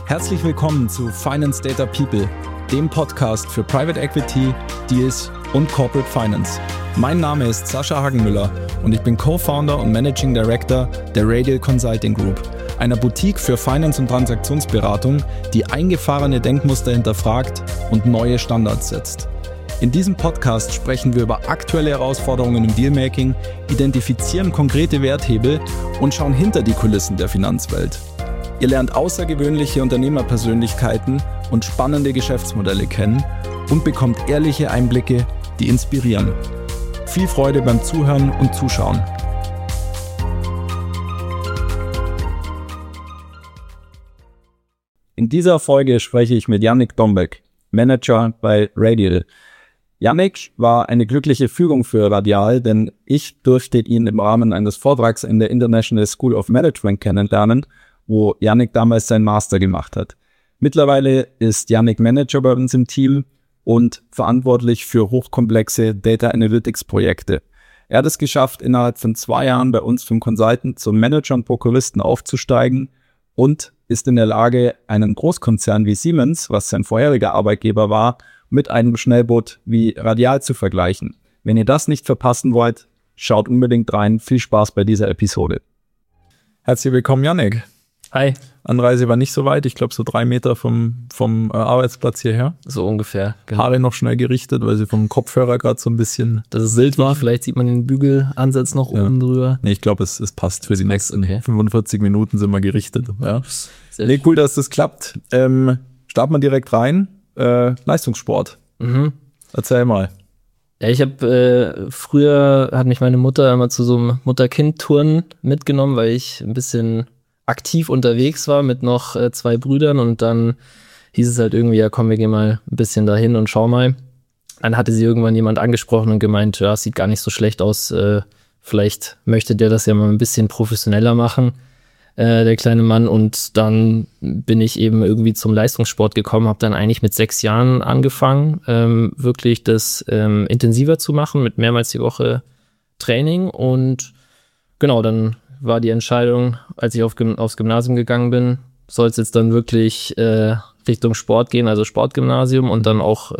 Herzlich willkommen zu Finance Data People, dem Podcast für Private Equity, Deals und Corporate Finance. Mein Name ist Sascha Hagenmüller und ich bin Co-Founder und Managing Director der Radial Consulting Group, einer Boutique für Finance- und Transaktionsberatung, die eingefahrene Denkmuster hinterfragt und neue Standards setzt. In diesem Podcast sprechen wir über aktuelle Herausforderungen im Dealmaking, identifizieren konkrete Werthebel und schauen hinter die Kulissen der Finanzwelt. Ihr lernt außergewöhnliche Unternehmerpersönlichkeiten und spannende Geschäftsmodelle kennen und bekommt ehrliche Einblicke, die inspirieren. Viel Freude beim Zuhören und Zuschauen. In dieser Folge spreche ich mit Yannick Dombeck, Manager bei Radial. Yannick war eine glückliche Fügung für Radial, denn ich durfte ihn im Rahmen eines Vortrags in der International School of Management kennenlernen, wo Yannick damals seinen Master gemacht hat. Mittlerweile ist Yannick Manager bei uns im Team und verantwortlich für hochkomplexe Data Analytics Projekte. Er hat es geschafft, innerhalb von 2 Jahren bei uns vom Consultant zum Manager und Prokuristen aufzusteigen und ist in der Lage, einen Großkonzern wie Siemens, was sein vorheriger Arbeitgeber war, mit einem Schnellboot wie Radial zu vergleichen. Wenn ihr das nicht verpassen wollt, schaut unbedingt rein. Viel Spaß bei dieser Episode. Herzlich willkommen, Yannick. Hi. Anreise war nicht so weit, ich glaube so 3 Meter vom Arbeitsplatz hierher. So ungefähr. Genau. Haare noch schnell gerichtet, weil sie vom Kopfhörer gerade so ein bisschen... Dass es Silt war, vielleicht sieht man den Bügelansatz noch oben drüber. Nee, ich glaube, es passt für die nächsten 45 Minuten sind wir gerichtet. Ja. Nee, cool, dass das klappt. Starten wir direkt rein. Leistungssport. Erzähl mal. Ja, ich habe früher hat mich meine Mutter immer zu so einem Mutter-Kind-Turnen mitgenommen, weil ich ein bisschen aktiv unterwegs war mit noch 2 Brüdern und dann hieß es halt irgendwie, ja komm, wir gehen mal ein bisschen dahin und schau mal. Dann hatte sie irgendwann jemand angesprochen und gemeint, ja, es sieht gar nicht so schlecht aus, vielleicht möchte der das ja mal ein bisschen professioneller machen, der kleine Mann. Und dann bin ich eben irgendwie zum Leistungssport gekommen, habe dann eigentlich mit 6 Jahren angefangen, wirklich das intensiver zu machen, mit mehrmals die Woche Training. Und genau, dann war die Entscheidung, als ich aufs Gymnasium gegangen bin, soll es jetzt dann wirklich Richtung Sport gehen, also Sportgymnasium und dann auch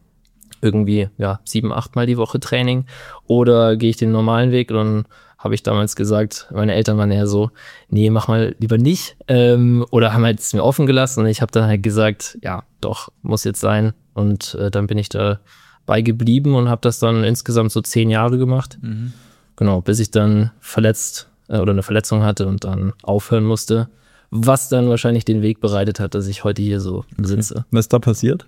irgendwie 7-8 Mal die Woche Training, oder gehe ich den normalen Weg? Und dann habe ich damals gesagt, meine Eltern waren eher so, nee, mach mal lieber nicht, oder haben halt es mir offen gelassen und ich habe dann halt gesagt, ja, doch, muss jetzt sein, und dann bin ich dabei geblieben und habe das dann insgesamt so 10 Jahre gemacht, genau, bis ich dann eine Verletzung hatte und dann aufhören musste, was dann wahrscheinlich den Weg bereitet hat, dass ich heute hier so sitze. Was ist da passiert?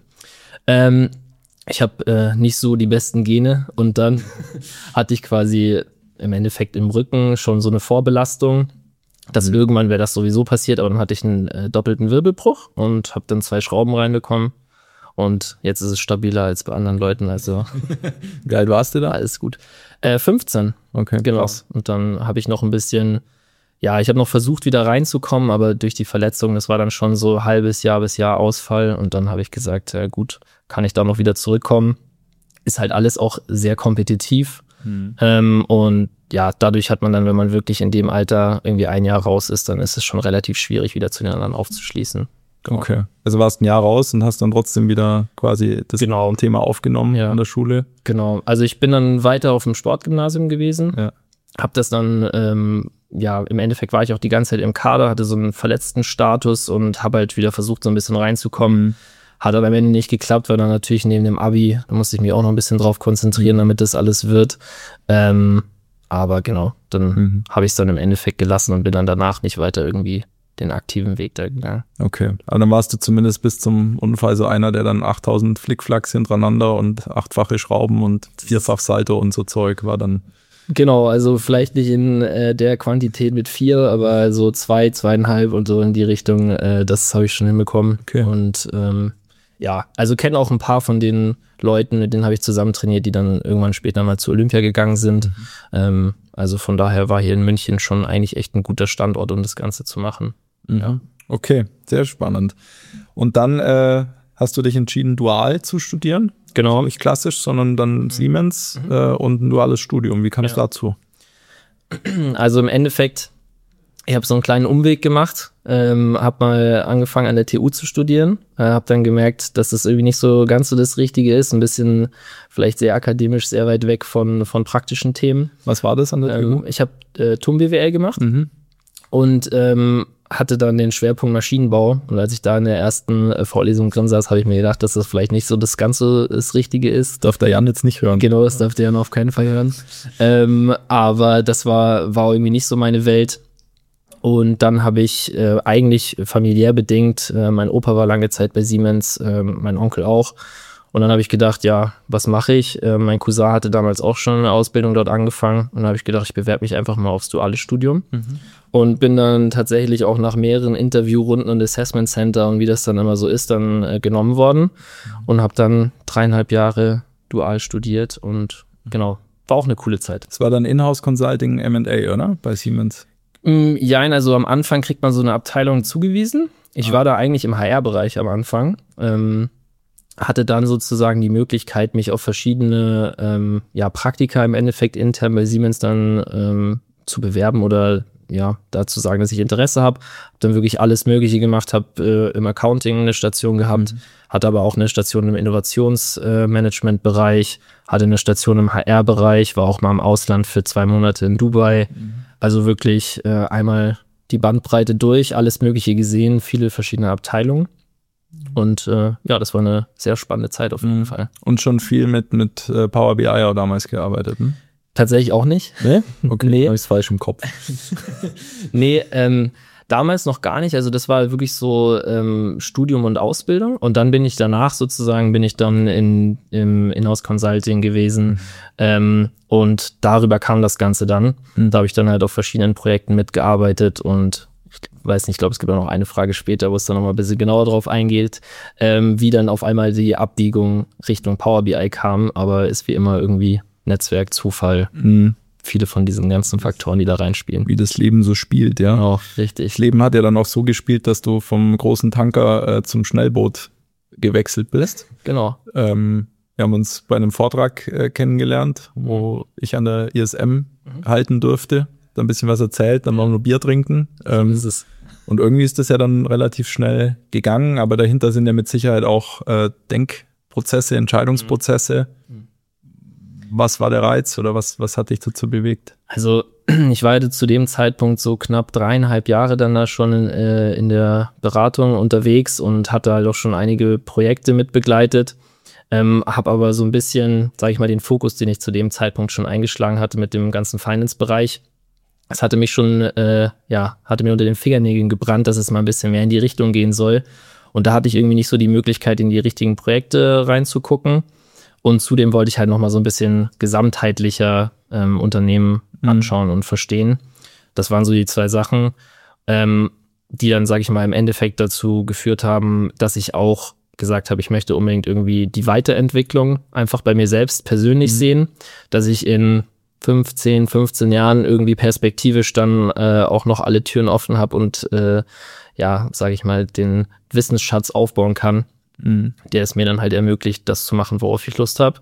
Ich habe nicht so die besten Gene und dann hatte ich quasi im Endeffekt im Rücken schon so eine Vorbelastung, dass irgendwann wäre das sowieso passiert, aber dann hatte ich einen doppelten Wirbelbruch und habe dann 2 Schrauben reinbekommen. Und jetzt ist es stabiler als bei anderen Leuten, also Wie alt warst du da? Alles gut. 15. Okay, genau. Krass. Und dann habe ich noch ein bisschen, ich habe noch versucht wieder reinzukommen, aber durch die Verletzung, das war dann schon so halbes Jahr bis Jahr Ausfall. Und dann habe ich gesagt, ja gut, kann ich da noch wieder zurückkommen. Ist halt alles auch sehr kompetitiv. Und ja, dadurch hat man dann, wenn man wirklich in dem Alter irgendwie 1 Jahr raus ist, dann ist es schon relativ schwierig, wieder zu den anderen aufzuschließen. Genau. Okay, also warst 1 Jahr raus und hast dann trotzdem wieder quasi das Thema aufgenommen an der Schule. Genau, also ich bin dann weiter auf dem Sportgymnasium gewesen, hab das dann, im Endeffekt war ich auch die ganze Zeit im Kader, hatte so einen verletzten Status und habe halt wieder versucht, so ein bisschen reinzukommen. Hat aber am Ende nicht geklappt, weil dann natürlich neben dem Abi, da musste ich mich auch noch ein bisschen drauf konzentrieren, damit das alles wird. Aber genau, dann habe ich es dann im Endeffekt gelassen und bin dann danach nicht weiter irgendwie den aktiven Weg da gegangen. Okay, aber dann warst du zumindest bis zum Unfall so einer, der dann 8000 Flickflacks hintereinander und 8-fache Schrauben und 4-fach Salto und so Zeug war dann. Genau, also vielleicht nicht in der Quantität mit 4, aber so 2, 2,5 und so in die Richtung, das habe ich schon hinbekommen. Okay. Und also kenne auch ein paar von den Leuten, mit denen habe ich zusammen trainiert, die dann irgendwann später mal zu Olympia gegangen sind. Also von daher war hier in München schon eigentlich echt ein guter Standort, um das Ganze zu machen. Ja. Okay, sehr spannend. Und dann hast du dich entschieden, dual zu studieren? Genau. Nicht klassisch, sondern dann Siemens und ein duales Studium. Wie kam es dazu? Also im Endeffekt, ich habe so einen kleinen Umweg gemacht. habe mal angefangen an der TU zu studieren, habe dann gemerkt, dass das irgendwie nicht so ganz so das Richtige ist, ein bisschen vielleicht sehr akademisch, sehr weit weg von praktischen Themen. Was war das an der TU? Ich habe TUM-BWL gemacht und hatte dann den Schwerpunkt Maschinenbau. Und als ich da in der ersten Vorlesung drin saß, habe ich mir gedacht, dass das vielleicht nicht so das Ganze das Richtige ist. Darf der Jan jetzt nicht hören. Genau, das darf der Jan auf keinen Fall hören. Aber das war irgendwie nicht so meine Welt. Und dann habe ich eigentlich familiär bedingt, mein Opa war lange Zeit bei Siemens, mein Onkel auch. Und dann habe ich gedacht, ja, was mache ich? Mein Cousin hatte damals auch schon eine Ausbildung dort angefangen. Und dann habe ich gedacht, ich bewerbe mich einfach mal aufs duale Studium. Und bin dann tatsächlich auch nach mehreren Interviewrunden und Assessment Center und wie das dann immer so ist, dann genommen worden. Und habe dann 3,5 Jahre dual studiert und genau, war auch eine coole Zeit. Das war dann Inhouse Consulting M&A, oder? Bei Siemens? Ja, also am Anfang kriegt man so eine Abteilung zugewiesen. Ich war da eigentlich im HR-Bereich am Anfang. Hatte dann sozusagen die Möglichkeit, mich auf verschiedene Praktika im Endeffekt intern bei Siemens dann zu bewerben oder dazu sagen, dass ich Interesse habe. Hab dann wirklich alles Mögliche gemacht, habe im Accounting eine Station gehabt, hatte aber auch eine Station im Innovationsmanagement-Bereich, hatte eine Station im HR-Bereich, war auch mal im Ausland für 2 Monate in Dubai. Also wirklich einmal die Bandbreite durch, alles Mögliche gesehen, viele verschiedene Abteilungen. Und das war eine sehr spannende Zeit auf jeden Fall. Und schon viel mit Power BI auch damals gearbeitet, ne? Tatsächlich auch nicht. Nee? Okay, nee. Habe ich es falsch im Kopf. Nee, damals noch gar nicht. Also das war wirklich so Studium und Ausbildung. Und dann bin ich danach sozusagen, im Inhouse Consulting gewesen. Und darüber kam das Ganze dann. Da habe ich dann halt auf verschiedenen Projekten mitgearbeitet und ich weiß nicht, ich glaube, es gibt auch noch eine Frage später, wo es dann nochmal ein bisschen genauer drauf eingeht, wie dann auf einmal die Abbiegung Richtung Power BI kam. Aber ist wie immer irgendwie Netzwerk, Zufall, viele von diesen ganzen Faktoren, die da reinspielen. Wie das Leben so spielt, ja. Genau, richtig. Das Leben hat ja dann auch so gespielt, dass du vom großen Tanker zum Schnellboot gewechselt bist. Genau. Wir haben uns bei einem Vortrag kennengelernt, wo ich an der ISM halten durfte, da ein bisschen was erzählt, dann noch nur Bier trinken. Ist es. Und irgendwie ist das ja dann relativ schnell gegangen, aber dahinter sind ja mit Sicherheit auch Denkprozesse, Entscheidungsprozesse. Was war der Reiz oder was hat dich dazu bewegt? Also ich war zu dem Zeitpunkt so knapp 3,5 Jahre dann da schon in der Beratung unterwegs und hatte halt auch schon einige Projekte mitbegleitet. Habe aber so ein bisschen, sage ich mal, den Fokus, den ich zu dem Zeitpunkt schon eingeschlagen hatte mit dem ganzen Finance-Bereich. Es hatte mich schon, hatte mir unter den Fingernägeln gebrannt, dass es mal ein bisschen mehr in die Richtung gehen soll. Und da hatte ich irgendwie nicht so die Möglichkeit, in die richtigen Projekte reinzugucken. Und zudem wollte ich halt nochmal so ein bisschen gesamtheitlicher Unternehmen anschauen und verstehen. Das waren so die 2 Sachen, die dann, sage ich mal, im Endeffekt dazu geführt haben, dass ich auch gesagt habe, ich möchte unbedingt irgendwie die Weiterentwicklung einfach bei mir selbst persönlich sehen, dass ich in 15 Jahren irgendwie perspektivisch dann auch noch alle Türen offen habe und sage ich mal, den Wissensschatz aufbauen kann, der es mir dann halt ermöglicht, das zu machen, worauf ich Lust habe.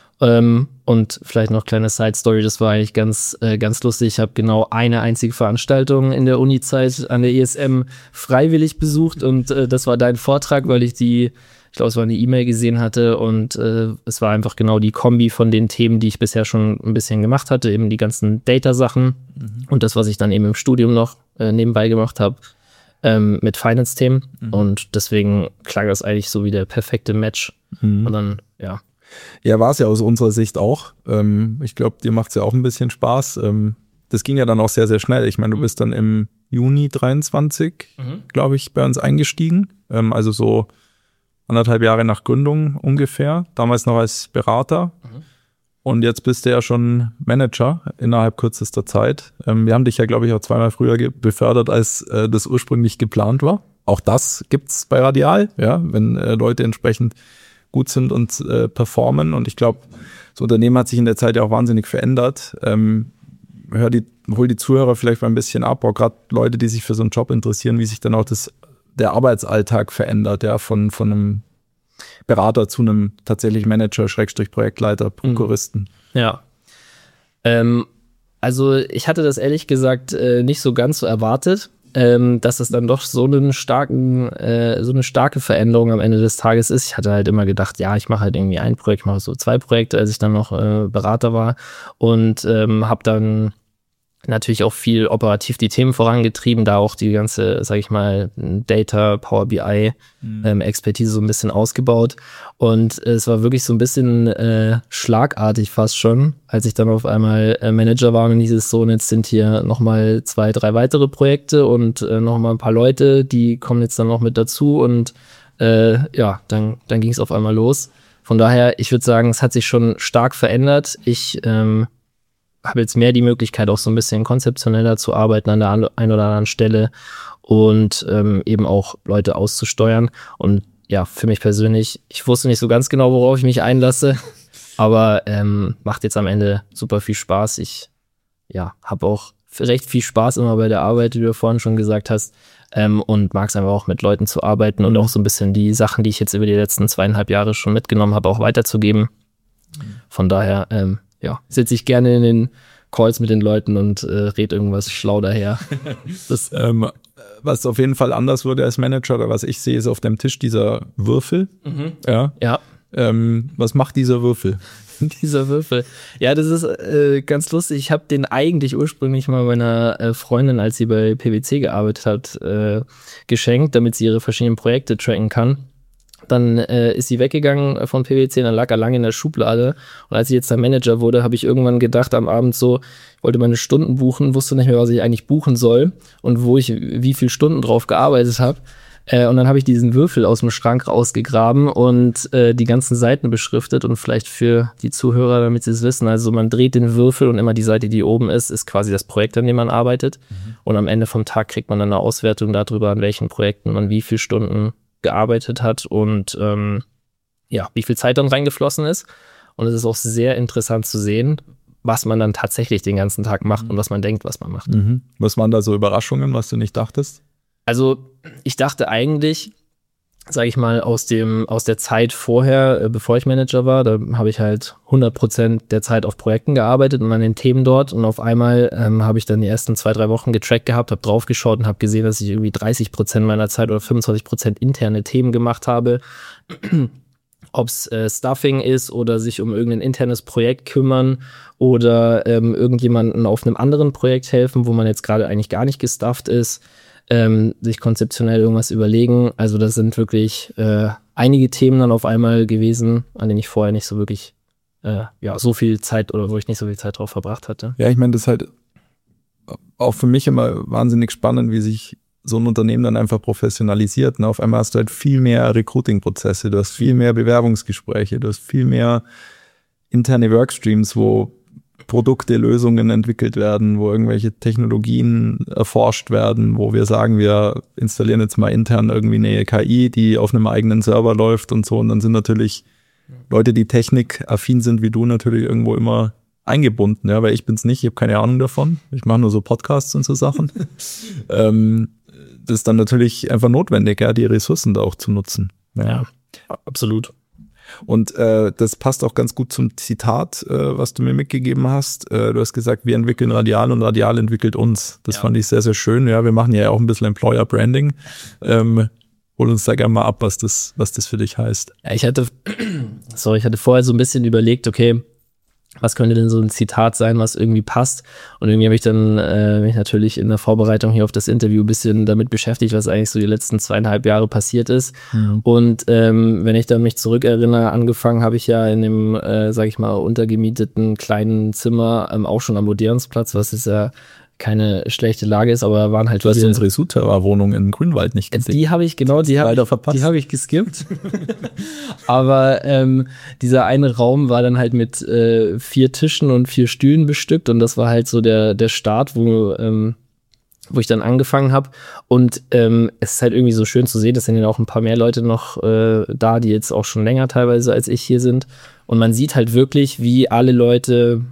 Und vielleicht noch kleine Side-Story, das war eigentlich ganz lustig. Ich habe genau eine einzige Veranstaltung in der Uni-Zeit an der ISM freiwillig besucht und das war dein Vortrag, weil ich glaube, es war eine E-Mail gesehen hatte und es war einfach genau die Kombi von den Themen, die ich bisher schon ein bisschen gemacht hatte, eben die ganzen Data-Sachen und das, was ich dann eben im Studium noch nebenbei gemacht habe. Mit Finance-Themen und deswegen klang das eigentlich so wie der perfekte Match und dann, ja. Ja, war es ja aus unserer Sicht auch. Ich glaube, dir macht es ja auch ein bisschen Spaß. Das ging ja dann auch sehr, sehr schnell. Ich meine, du bist dann im Juni 23, glaube ich, bei uns eingestiegen. Also so 1,5 Jahre nach Gründung ungefähr. Damals noch als Berater. Und jetzt bist du ja schon Manager innerhalb kürzester Zeit. Wir haben dich ja, glaube ich, auch 2-mal früher befördert, als das ursprünglich geplant war. Auch das gibt's bei Radial, ja, wenn Leute entsprechend gut sind und performen. Und ich glaube, das Unternehmen hat sich in der Zeit ja auch wahnsinnig verändert. Hol die Zuhörer vielleicht mal ein bisschen ab, auch gerade Leute, die sich für so einen Job interessieren, wie sich dann auch der Arbeitsalltag verändert, ja, von einem Berater zu einem tatsächlich Manager, Projektleiter, Prokuristen. Ja. Also ich hatte das ehrlich gesagt nicht so ganz so erwartet. dass es dann doch so eine starke Veränderung am Ende des Tages ist. Ich hatte halt immer gedacht, ja, ich mache halt irgendwie ein Projekt, ich mache so 2 Projekte, als ich dann noch Berater war und habe dann natürlich auch viel operativ die Themen vorangetrieben, da auch die ganze, sag ich mal, Data, Power BI Expertise so ein bisschen ausgebaut. Und es war wirklich so ein bisschen schlagartig fast schon, als ich dann auf einmal Manager war und hieß es so, und jetzt sind hier nochmal 2, 3 weitere Projekte und nochmal ein paar Leute, die kommen jetzt dann noch mit dazu und dann ging es auf einmal los. Von daher, ich würde sagen, es hat sich schon stark verändert. Ich habe jetzt mehr die Möglichkeit, auch so ein bisschen konzeptioneller zu arbeiten an der einen oder anderen Stelle und eben auch Leute auszusteuern. Und ja, für mich persönlich, ich wusste nicht so ganz genau, worauf ich mich einlasse, aber macht jetzt am Ende super viel Spaß. Ich habe auch recht viel Spaß immer bei der Arbeit, wie du vorhin schon gesagt hast, und mag es einfach auch mit Leuten zu arbeiten und auch so ein bisschen die Sachen, die ich jetzt über die letzten 2,5 Jahre schon mitgenommen habe, auch weiterzugeben. Von daher, sitze ich gerne in den Calls mit den Leuten und red irgendwas schlau daher. Das, was auf jeden Fall anders wurde als Manager, oder was ich sehe, ist auf dem Tisch dieser Würfel. Ja. Was macht dieser Würfel? Dieser Würfel. Ja, das ist ganz lustig. Ich habe den eigentlich ursprünglich mal meiner Freundin, als sie bei PwC gearbeitet hat, geschenkt, damit sie ihre verschiedenen Projekte tracken kann. Dann ist sie weggegangen von PwC, dann lag er lange in der Schublade. Und als ich jetzt der Manager wurde, habe ich irgendwann gedacht am Abend so, ich wollte meine Stunden buchen, wusste nicht mehr, was ich eigentlich buchen soll und wie viele Stunden drauf gearbeitet habe. Und dann habe ich diesen Würfel aus dem Schrank rausgegraben und die ganzen Seiten beschriftet. Und vielleicht für die Zuhörer, damit sie es wissen, also man dreht den Würfel und immer die Seite, die oben ist quasi das Projekt, an dem man arbeitet. Und am Ende vom Tag kriegt man dann eine Auswertung darüber, an welchen Projekten man wie viele Stunden gearbeitet hat und wie viel Zeit dann reingeflossen ist. Und es ist auch sehr interessant zu sehen, was man dann tatsächlich den ganzen Tag macht und was man denkt, was man macht. Was waren da so Überraschungen, was du nicht dachtest? Also ich dachte eigentlich, sage ich mal, aus der Zeit vorher, bevor ich Manager war, da habe ich halt 100% der Zeit auf Projekten gearbeitet und an den Themen dort. Und auf einmal habe ich dann die ersten 2, 3 Wochen getrackt gehabt, habe draufgeschaut und habe gesehen, dass ich irgendwie 30% meiner Zeit oder 25% interne Themen gemacht habe. Ob es Stuffing ist oder sich um irgendein internes Projekt kümmern oder irgendjemanden auf einem anderen Projekt helfen, wo man jetzt gerade eigentlich gar nicht gestufft ist. Sich konzeptionell irgendwas überlegen. Also das sind wirklich einige Themen dann auf einmal gewesen, an denen ich vorher nicht so wirklich so viel Zeit oder wo ich nicht so viel Zeit drauf verbracht hatte. Ja, ich meine, das ist halt auch für mich immer wahnsinnig spannend, wie sich so ein Unternehmen dann einfach professionalisiert. Ne? Auf einmal hast du halt viel mehr Recruiting-Prozesse, du hast viel mehr Bewerbungsgespräche, du hast viel mehr interne Workstreams, wo Produkte, Lösungen entwickelt werden, wo irgendwelche Technologien erforscht werden, wo wir sagen, wir installieren jetzt mal intern irgendwie eine KI, die auf einem eigenen Server läuft und so. Und dann sind natürlich Leute, die technikaffin sind wie du, natürlich irgendwo immer eingebunden, ja, weil ich bin's nicht, ich habe keine Ahnung davon. Ich mache nur so Podcasts und so Sachen. Das ist dann natürlich einfach notwendig, ja, die Ressourcen da auch zu nutzen. Ja, absolut. Und das passt auch ganz gut zum Zitat, was du mir mitgegeben hast. Du hast gesagt, wir entwickeln Radial und Radial entwickelt uns. Das fand ich sehr, sehr schön. Ja, wir machen ja auch ein bisschen Employer Branding. Hol uns da gerne mal ab, was das für dich heißt. Ja, ich hatte vorher so ein bisschen überlegt, okay, was könnte denn so ein Zitat sein, was irgendwie passt? Und irgendwie habe ich dann mich natürlich in der Vorbereitung hier auf das Interview ein bisschen damit beschäftigt, was eigentlich so die letzten 2,5 Jahre passiert ist. Und wenn ich dann mich zurückerinnere, angefangen habe ich ja in dem, sag ich mal, untergemieteten kleinen Zimmer auch schon am Odeonsplatz, was ist ja keine schlechte Lage ist, aber waren halt. Du hast unsere Souterrain-Wohnung in Grünwald nicht gesehen. Die habe ich, genau, die habe ich geskippt. Aber dieser eine Raum war dann halt mit 4 Tischen und 4 Stühlen bestückt und das war halt so der Start, wo ich dann angefangen habe. Und es ist halt irgendwie so schön zu sehen, es sind ja auch ein paar mehr Leute noch da, die jetzt auch schon länger teilweise als ich hier sind. Und man sieht halt wirklich, wie alle Leute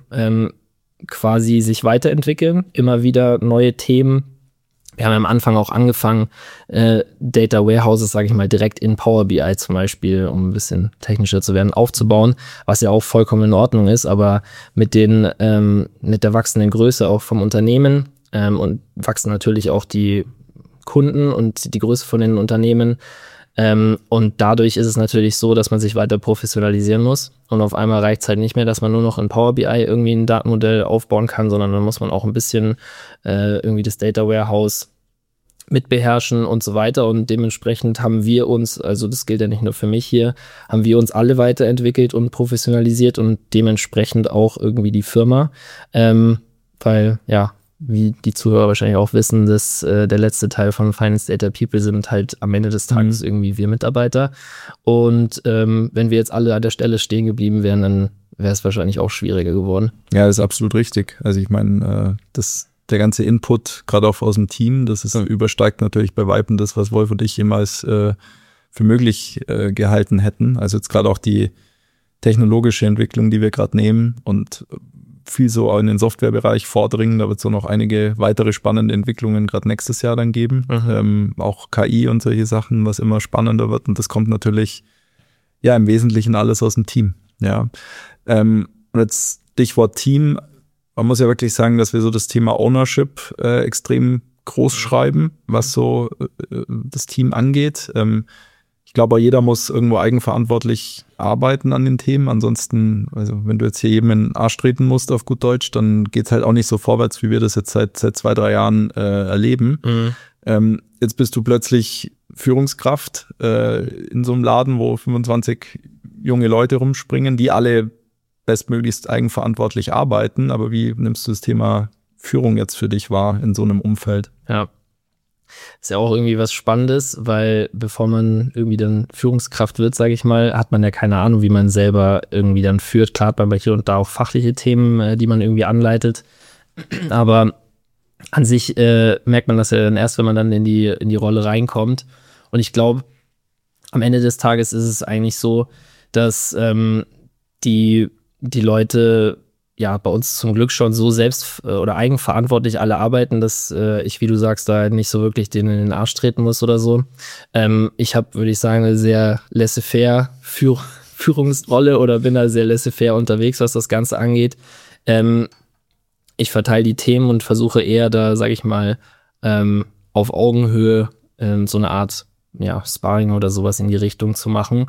quasi sich weiterentwickeln, immer wieder neue Themen. Wir haben am Anfang auch angefangen, Data Warehouses, sage ich mal, direkt in Power BI zum Beispiel, um ein bisschen technischer zu werden, aufzubauen, was ja auch vollkommen in Ordnung ist, aber mit der wachsenden Größe auch vom Unternehmen und wachsen natürlich auch die Kunden und die Größe von den Unternehmen. Und dadurch ist es natürlich so, dass man sich weiter professionalisieren muss. Und auf einmal reicht es halt nicht mehr, dass man nur noch in Power BI irgendwie ein Datenmodell aufbauen kann, sondern dann muss man auch ein bisschen irgendwie das Data Warehouse mit beherrschen und so weiter. Und dementsprechend haben wir uns, also das gilt ja nicht nur für mich hier, haben wir uns alle weiterentwickelt und professionalisiert und dementsprechend auch irgendwie die Firma. Weil, ja, wie die Zuhörer wahrscheinlich auch wissen, dass der letzte Teil von Finance Data People sind halt am Ende des Tages irgendwie wir Mitarbeiter. Und wenn wir jetzt alle an der Stelle stehen geblieben wären, dann wäre es wahrscheinlich auch schwieriger geworden. Ja, das ist absolut richtig. Also ich meine, der ganze Input, gerade auch aus dem Team, das ist übersteigt natürlich bei Weitem das, was Wolf und ich jemals für möglich gehalten hätten. Also jetzt gerade auch die technologische Entwicklung, die wir gerade nehmen und viel so auch in den Softwarebereich vordringen. Da wird es so noch einige weitere spannende Entwicklungen gerade nächstes Jahr dann geben. Auch KI und solche Sachen, was immer spannender wird. Und das kommt natürlich ja im Wesentlichen alles aus dem Team. Ja. Und jetzt Stichwort Team. Man muss ja wirklich sagen, dass wir so das Thema Ownership extrem groß schreiben, was so das Team angeht. Ich glaube, jeder muss irgendwo eigenverantwortlich arbeiten an den Themen. Ansonsten, also wenn du jetzt hier jedem in den Arsch treten musst auf gut Deutsch, dann geht's halt auch nicht so vorwärts, wie wir das jetzt seit 2-3 Jahren erleben. Jetzt bist du plötzlich Führungskraft in so einem Laden, wo 25 junge Leute rumspringen, die alle bestmöglichst eigenverantwortlich arbeiten. Aber wie nimmst du das Thema Führung jetzt für dich wahr in so einem Umfeld? Ja. Ist ja auch irgendwie was Spannendes, weil bevor man irgendwie dann Führungskraft wird, sage ich mal, hat man ja keine Ahnung, wie man selber irgendwie dann führt. Klar hat man hier und da auch fachliche Themen, die man irgendwie anleitet. Aber an sich merkt man das ja dann erst, wenn man dann in die Rolle reinkommt. Und ich glaube, am Ende des Tages ist es eigentlich so, dass die Leute ja bei uns zum Glück schon so selbst oder eigenverantwortlich alle arbeiten, dass ich, wie du sagst, da nicht so wirklich denen in den Arsch treten muss oder so. Ich habe, würde ich sagen, eine sehr laissez-faire Führungsrolle oder bin da sehr laissez-faire unterwegs, was das Ganze angeht. Ich verteile die Themen und versuche eher da, sage ich mal, auf Augenhöhe so eine Art Sparring oder sowas in die Richtung zu machen.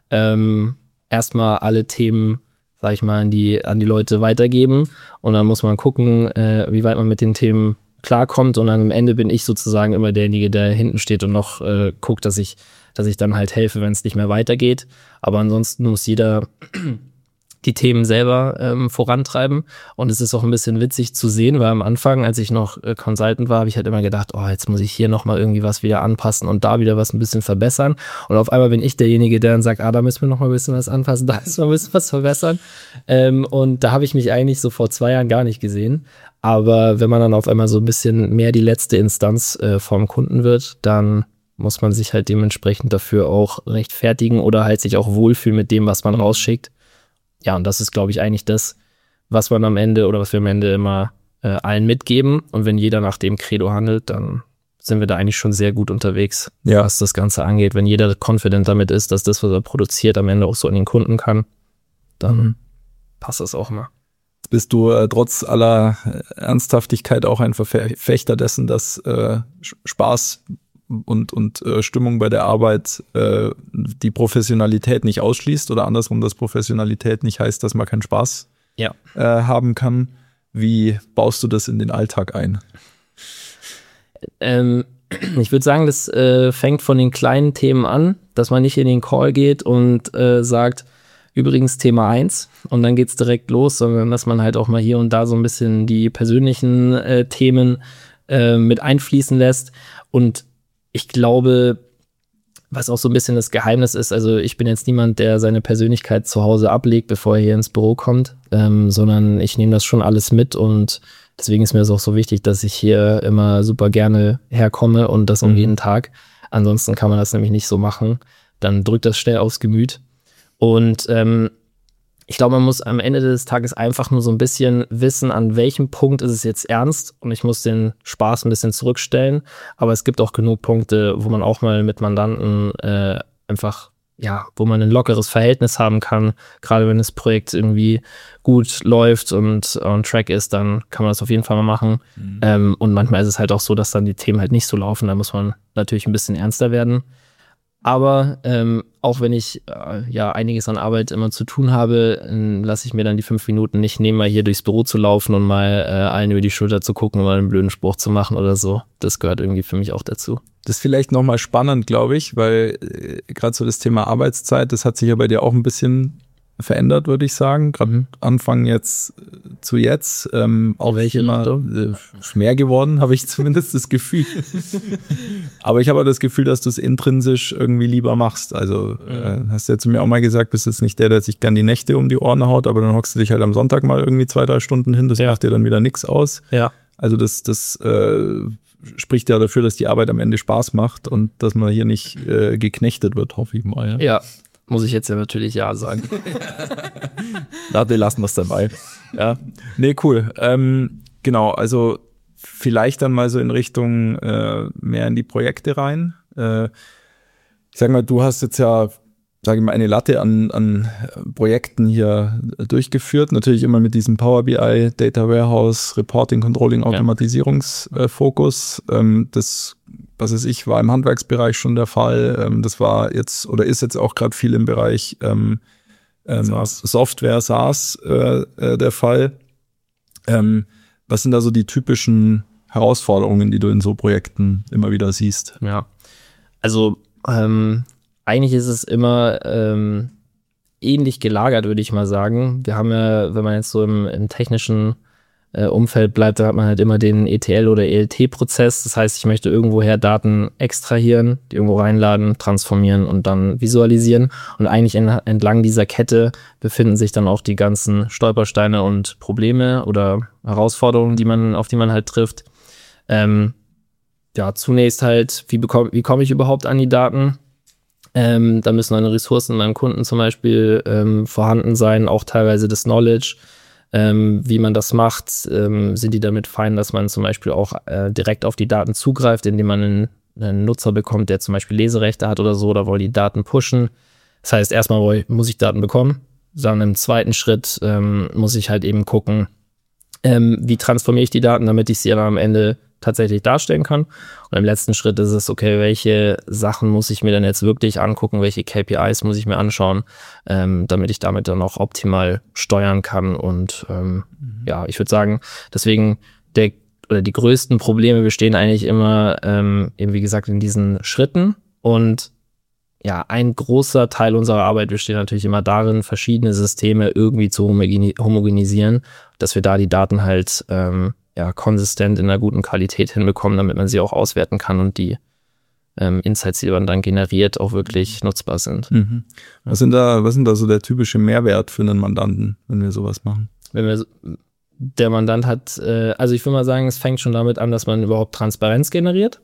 Erstmal alle Themen, sag ich mal, an die Leute weitergeben und dann muss man gucken, wie weit man mit den Themen klarkommt und dann am Ende bin ich sozusagen immer derjenige, der hinten steht und noch guckt, dass ich dann halt helfe, wenn es nicht mehr weitergeht. Aber ansonsten muss jeder die Themen selber vorantreiben und es ist auch ein bisschen witzig zu sehen, weil am Anfang, als ich noch Consultant war, habe ich halt immer gedacht, oh, jetzt muss ich hier nochmal irgendwie was wieder anpassen und da wieder was ein bisschen verbessern und auf einmal bin ich derjenige, der dann sagt, da müssen wir nochmal ein bisschen was anpassen, da müssen wir ein bisschen was verbessern und da habe ich mich eigentlich so vor 2 Jahren gar nicht gesehen, aber wenn man dann auf einmal so ein bisschen mehr die letzte Instanz vom Kunden wird, dann muss man sich halt dementsprechend dafür auch rechtfertigen oder halt sich auch wohlfühlen mit dem, was man rausschickt. Ja, und das ist, glaube ich, eigentlich das, was man am Ende oder was wir am Ende immer allen mitgeben. Und wenn jeder nach dem Credo handelt, dann sind wir da eigentlich schon sehr gut unterwegs, was das Ganze angeht. Wenn jeder confident damit ist, dass das, was er produziert, am Ende auch so an den Kunden kann, dann passt das auch immer. Bist du trotz aller Ernsthaftigkeit auch ein Verfechter dessen, dass Spaß und Stimmung bei der Arbeit die Professionalität nicht ausschließt oder andersrum, dass Professionalität nicht heißt, dass man keinen Spaß haben kann. Wie baust du das in den Alltag ein? Ich würde sagen, das fängt von den kleinen Themen an, dass man nicht in den Call geht und sagt, übrigens Thema 1 und dann geht's direkt los, sondern dass man halt auch mal hier und da so ein bisschen die persönlichen Themen mit einfließen lässt und ich glaube, was auch so ein bisschen das Geheimnis ist, also ich bin jetzt niemand, der seine Persönlichkeit zu Hause ablegt, bevor er hier ins Büro kommt, sondern ich nehme das schon alles mit und deswegen ist mir das auch so wichtig, dass ich hier immer super gerne herkomme und das um jeden Tag. Ansonsten kann man das nämlich nicht so machen. Dann drückt das schnell aufs Gemüt. Und ich glaube, man muss am Ende des Tages einfach nur so ein bisschen wissen, an welchem Punkt ist es jetzt ernst und ich muss den Spaß ein bisschen zurückstellen. Aber es gibt auch genug Punkte, wo man auch mal mit Mandanten einfach wo man ein lockeres Verhältnis haben kann. Gerade wenn das Projekt irgendwie gut läuft und on track ist, dann kann man das auf jeden Fall mal machen. Und manchmal ist es halt auch so, dass dann die Themen halt nicht so laufen. Da muss man natürlich ein bisschen ernster werden. Aber auch wenn ich einiges an Arbeit immer zu tun habe, lasse ich mir dann die 5 Minuten nicht nehmen, mal hier durchs Büro zu laufen und mal allen über die Schulter zu gucken und mal einen blöden Spruch zu machen oder so. Das gehört irgendwie für mich auch dazu. Das ist vielleicht nochmal spannend, glaube ich, weil gerade so das Thema Arbeitszeit, das hat sich ja bei dir auch ein bisschen verändert, würde ich sagen. Gerade Anfang jetzt zu jetzt. Auch welche immer mehr geworden, habe ich zumindest das Gefühl. Aber ich habe auch das Gefühl, dass du es intrinsisch irgendwie lieber machst. Also hast du ja zu mir auch mal gesagt, bist jetzt nicht der sich gern die Nächte um die Ohren haut, aber dann hockst du dich halt am Sonntag mal irgendwie 2-3 Stunden hin. Das macht dir dann wieder nichts aus. Ja. Also das spricht ja dafür, dass die Arbeit am Ende Spaß macht und dass man hier nicht geknechtet wird, hoffe ich mal. Ja. Muss ich jetzt ja natürlich ja sagen. Wir lassen das dabei. Ja. Nee, cool. Genau, also vielleicht dann mal so in Richtung mehr in die Projekte rein. Ich sag mal, du hast jetzt ja, sage ich mal, eine Latte an Projekten hier durchgeführt. Natürlich immer mit diesem Power BI, Data Warehouse, Reporting, Controlling, Automatisierungsfokus. Das, was weiß ich, war im Handwerksbereich schon der Fall. Das war jetzt oder ist jetzt auch gerade viel im Bereich Software, SaaS der Fall. Was sind da so die typischen Herausforderungen, die du in so Projekten immer wieder siehst? Ja, also eigentlich ist es immer ähnlich gelagert, würde ich mal sagen. Wir haben ja, wenn man jetzt so im technischen Umfeld bleibt, da hat man halt immer den ETL- oder ELT-Prozess. Das heißt, ich möchte irgendwoher Daten extrahieren, die irgendwo reinladen, transformieren und dann visualisieren. Und eigentlich entlang dieser Kette befinden sich dann auch die ganzen Stolpersteine und Probleme oder Herausforderungen, auf die man halt trifft. Zunächst halt, wie komme ich überhaupt an die Daten? Da müssen dann Ressourcen beim Kunden zum Beispiel vorhanden sein, auch teilweise das Knowledge. Wie man das macht, sind die damit fein, dass man zum Beispiel auch direkt auf die Daten zugreift, indem man einen Nutzer bekommt, der zum Beispiel Leserechte hat oder so, oder wollen die Daten pushen. Das heißt, erstmal muss ich Daten bekommen, dann im zweiten Schritt muss ich halt eben gucken, wie transformiere ich die Daten, damit ich sie dann am Ende tatsächlich darstellen kann. Und im letzten Schritt ist es, okay, welche Sachen muss ich mir denn jetzt wirklich angucken, welche KPIs muss ich mir anschauen, damit ich damit dann auch optimal steuern kann. Und ich würde sagen, deswegen die größten Probleme bestehen eigentlich immer, eben wie gesagt, in diesen Schritten. Und ja, ein großer Teil unserer Arbeit besteht natürlich immer darin, verschiedene Systeme irgendwie zu homogenisieren, dass wir da die Daten halt konsistent in einer guten Qualität hinbekommen, damit man sie auch auswerten kann und die Insights, die man dann generiert, auch wirklich nutzbar sind. Mhm. Was sind da so der typische Mehrwert für einen Mandanten, wenn wir sowas machen? Der Mandant hat, also ich würde mal sagen, es fängt schon damit an, dass man überhaupt Transparenz generiert.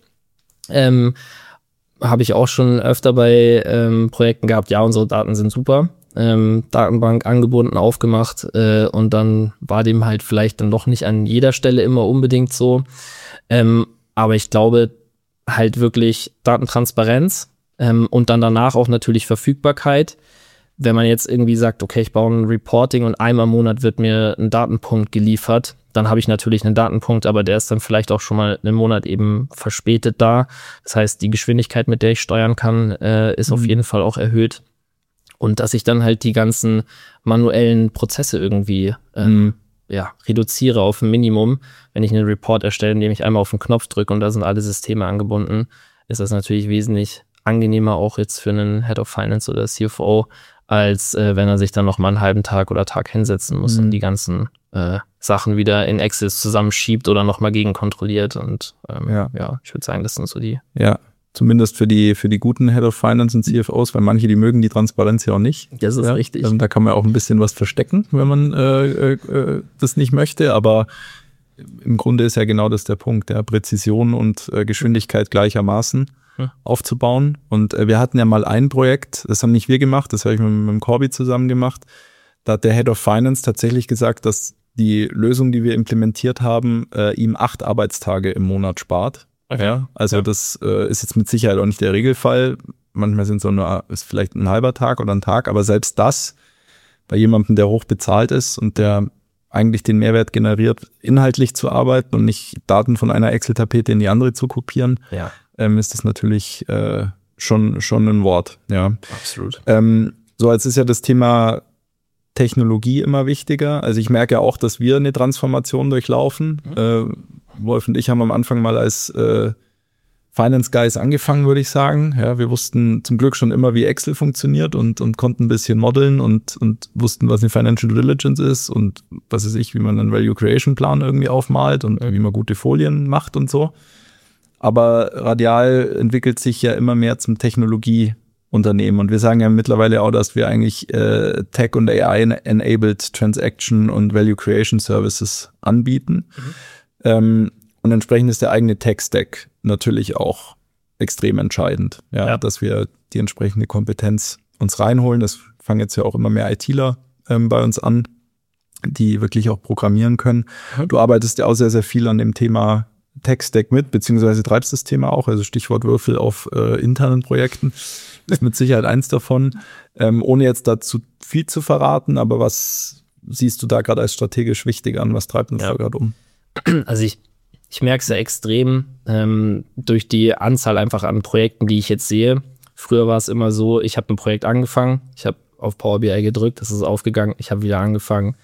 Habe ich auch schon öfter bei Projekten gehabt, ja, unsere Daten sind super. Datenbank angebunden, aufgemacht und dann war dem halt vielleicht dann doch nicht an jeder Stelle immer unbedingt so. Aber ich glaube halt wirklich Datentransparenz und dann danach auch natürlich Verfügbarkeit. Wenn man jetzt irgendwie sagt, okay, ich baue ein Reporting und einmal im Monat wird mir ein Datenpunkt geliefert, dann habe ich natürlich einen Datenpunkt, aber der ist dann vielleicht auch schon mal einen Monat eben verspätet da. Das heißt, die Geschwindigkeit, mit der ich steuern kann, ist auf jeden Fall auch erhöht. Und dass ich dann halt die ganzen manuellen Prozesse irgendwie reduziere auf ein Minimum. Wenn ich einen Report erstelle, indem ich einmal auf den Knopf drücke und da sind alle Systeme angebunden, ist das natürlich wesentlich angenehmer auch jetzt für einen Head of Finance oder CFO, als wenn er sich dann noch mal einen halben Tag oder Tag hinsetzen muss und die ganzen Sachen wieder in Excel zusammenschiebt oder noch mal gegenkontrolliert. Und ich würde sagen, das sind so die... Ja. Zumindest für die guten Head of Finance und CFOs, weil manche, die mögen die Transparenz ja auch nicht. Das ist richtig. Da kann man auch ein bisschen was verstecken, wenn man das nicht möchte. Aber im Grunde ist ja genau das der Punkt, der Präzision und Geschwindigkeit gleichermaßen aufzubauen. Und wir hatten ja mal ein Projekt, das haben nicht wir gemacht, das habe ich mit dem Corby zusammen gemacht. Da hat der Head of Finance tatsächlich gesagt, dass die Lösung, die wir implementiert haben, ihm 8 Arbeitstage im Monat spart. Ja, also das ist jetzt mit Sicherheit auch nicht der Regelfall. manchmal ist vielleicht ein halber Tag oder ein Tag, aber selbst das bei jemandem, der hoch bezahlt ist und der eigentlich den Mehrwert generiert, inhaltlich zu arbeiten und nicht Daten von einer Excel-Tapete in die andere zu kopieren, ist das natürlich schon ein Wort. Ja, absolut. So, jetzt ist ja das Thema Technologie immer wichtiger. Also ich merke ja auch, dass wir eine Transformation durchlaufen. Wolf und ich haben am Anfang mal als Finance Guys angefangen, würde ich sagen. Ja, wir wussten zum Glück schon immer, wie Excel funktioniert und konnten ein bisschen modeln und wussten, was eine Financial Diligence ist und was weiß ich, wie man einen Value Creation Plan irgendwie aufmalt und wie man gute Folien macht und so. Aber Radial entwickelt sich ja immer mehr zum Technologieunternehmen und wir sagen ja mittlerweile auch, dass wir eigentlich Tech- und AI-enabled Transaction und Value Creation Services anbieten. Und entsprechend ist der eigene Tech-Stack natürlich auch extrem entscheidend, dass wir die entsprechende Kompetenz uns reinholen. Das fangen jetzt ja auch immer mehr ITler bei uns an, die wirklich auch programmieren können. Du arbeitest ja auch sehr, sehr viel an dem Thema Tech-Stack mit, beziehungsweise treibst das Thema auch, also Stichwort Würfel auf internen Projekten, ist mit Sicherheit eins davon. Ohne jetzt dazu viel zu verraten, aber was siehst du da gerade als strategisch wichtig an? Was treibt uns da gerade um? Also ich merke es ja extrem durch die Anzahl einfach an Projekten, die ich jetzt sehe. Früher war es immer so, ich habe ein Projekt angefangen, ich habe auf Power BI gedrückt, das ist aufgegangen, ich habe wieder angefangen,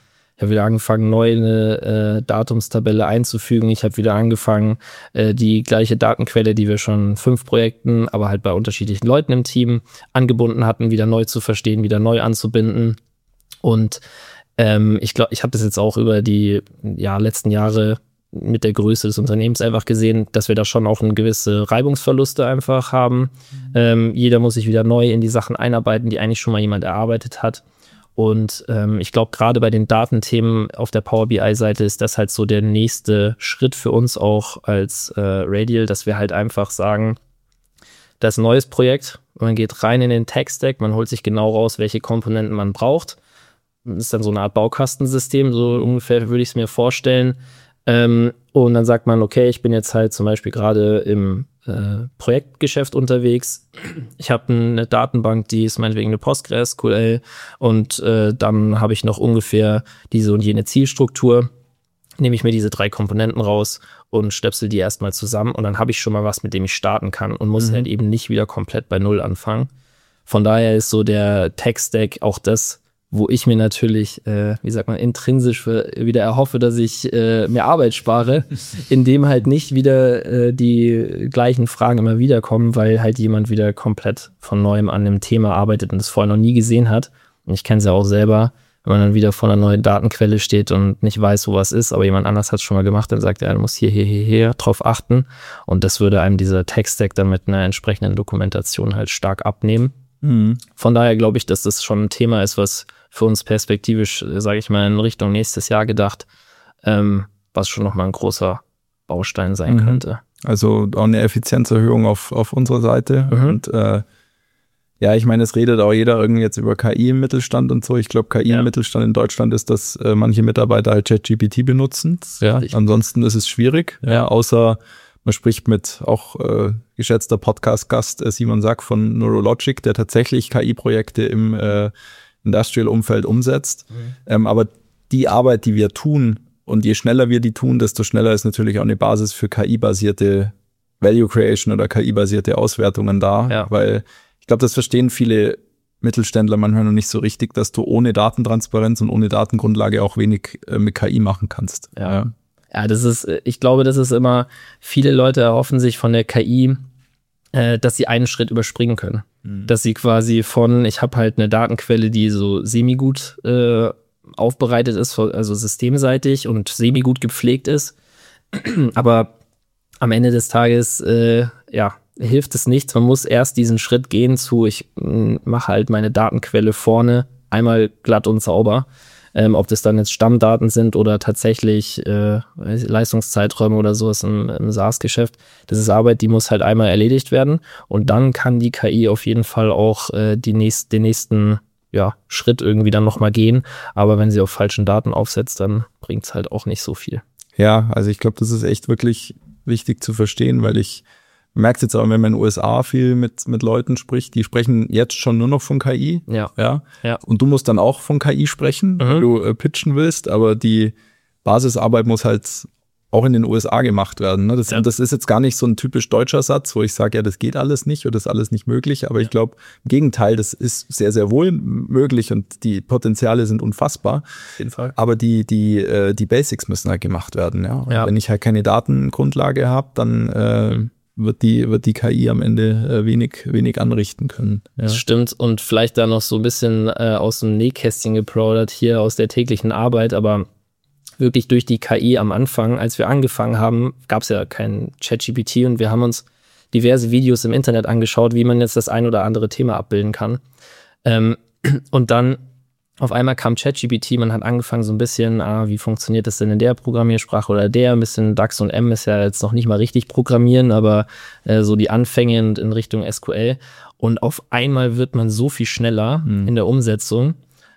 neu eine Datumstabelle einzufügen, ich habe wieder angefangen, die gleiche Datenquelle, die wir schon 5 Projekten, aber halt bei unterschiedlichen Leuten im Team angebunden hatten, wieder neu zu verstehen, wieder neu anzubinden. Und ich glaube, ich habe das jetzt auch über die letzten Jahre mit der Größe des Unternehmens einfach gesehen, dass wir da schon auch eine gewisse Reibungsverluste einfach haben. Jeder muss sich wieder neu in die Sachen einarbeiten, die eigentlich schon mal jemand erarbeitet hat. Und ich glaube, gerade bei den Datenthemen auf der Power BI-Seite ist das halt so der nächste Schritt für uns auch als Radial, dass wir halt einfach sagen, das ist ein neues Projekt, man geht rein in den Tech-Stack, man holt sich genau raus, welche Komponenten man braucht. Das ist dann so eine Art Baukastensystem, so ungefähr würde ich es mir vorstellen. Und dann sagt man, okay, ich bin jetzt halt zum Beispiel gerade im Projektgeschäft unterwegs. Ich habe eine Datenbank, die ist meinetwegen eine PostgreSQL und dann habe ich noch ungefähr diese und jene Zielstruktur. Nehme ich mir diese 3 Komponenten raus und stöpsel die erstmal zusammen und dann habe ich schon mal was, mit dem ich starten kann und muss halt eben nicht wieder komplett bei Null anfangen. Von daher ist so der Tech-Stack auch das, wo ich mir natürlich, intrinsisch wieder erhoffe, dass ich mehr Arbeit spare, indem halt nicht wieder die gleichen Fragen immer wieder kommen, weil halt jemand wieder komplett von Neuem an dem Thema arbeitet und es vorher noch nie gesehen hat. Und ich kenne es ja auch selber, wenn man dann wieder vor einer neuen Datenquelle steht und nicht weiß, wo was ist, aber jemand anders hat es schon mal gemacht, dann sagt er, du musst hier drauf achten. Und das würde einem dieser Tech-Stack dann mit einer entsprechenden Dokumentation halt stark abnehmen. Von daher glaube ich, dass das schon ein Thema ist, was für uns perspektivisch, sage ich mal, in Richtung nächstes Jahr gedacht, was schon nochmal ein großer Baustein sein könnte. Also auch eine Effizienzerhöhung auf unserer Seite. Und ich meine, es redet auch jeder irgendwie jetzt über KI im Mittelstand und so. Ich glaube, KI im Mittelstand in Deutschland ist, dass manche Mitarbeiter halt ChatGPT benutzen. Ja, ansonsten ist es schwierig, außer man spricht mit auch geschätzter Podcast-Gast Simon Sack von Neurologic, der tatsächlich KI-Projekte im Industrial-Umfeld umsetzt. Aber die Arbeit, die wir tun, und je schneller wir die tun, desto schneller ist natürlich auch eine Basis für KI-basierte Value Creation oder KI-basierte Auswertungen da. Weil ich glaube, das verstehen viele Mittelständler manchmal noch nicht so richtig, dass du ohne Datentransparenz und ohne Datengrundlage auch wenig mit KI machen kannst. Ja, ich glaube, das ist immer, viele Leute erhoffen sich von der KI, dass sie einen Schritt überspringen können. Dass sie quasi ich habe halt eine Datenquelle, die so semi-gut aufbereitet ist, also systemseitig und semi-gut gepflegt ist. Aber am Ende des Tages, hilft es nichts. Man muss erst diesen Schritt gehen ich mache halt meine Datenquelle vorne einmal glatt und sauber. Ob das dann jetzt Stammdaten sind oder tatsächlich Leistungszeiträume oder sowas im SaaS-Geschäft. Das ist Arbeit, die muss halt einmal erledigt werden. Und dann kann die KI auf jeden Fall auch den nächsten Schritt irgendwie dann nochmal gehen. Aber wenn sie auf falschen Daten aufsetzt, dann bringt es halt auch nicht so viel. Ja, also ich glaube, das ist echt wirklich wichtig zu verstehen, weil ich Man merkt jetzt aber, wenn man in den USA viel mit Leuten spricht, die sprechen jetzt schon nur noch von KI. Ja. Und du musst dann auch von KI sprechen, wenn du pitchen willst, aber die Basisarbeit muss halt auch in den USA gemacht werden. Ne? Das ist jetzt gar nicht so ein typisch deutscher Satz, wo ich sage, ja, das geht alles nicht oder das ist alles nicht möglich. Aber ich glaube, im Gegenteil, das ist sehr, sehr wohl möglich und die Potenziale sind unfassbar. Auf jeden Fall. Aber die Basics müssen halt gemacht werden. Ja? Wenn ich halt keine Datengrundlage habe, dann wird die KI am Ende wenig anrichten können. Ja. Das stimmt. Und vielleicht da noch so ein bisschen aus dem Nähkästchen geplaudert hier aus der täglichen Arbeit, aber wirklich durch die KI am Anfang, als wir angefangen haben, gab es ja kein ChatGPT und wir haben uns diverse Videos im Internet angeschaut, wie man jetzt das ein oder andere Thema abbilden kann. Und dann auf einmal kam ChatGPT, man hat angefangen so ein bisschen, wie funktioniert das denn in der Programmiersprache oder ein bisschen DAX und M ist ja jetzt noch nicht mal richtig programmieren, aber so die Anfänge in Richtung SQL. Und auf einmal wird man so viel schneller in der Umsetzung,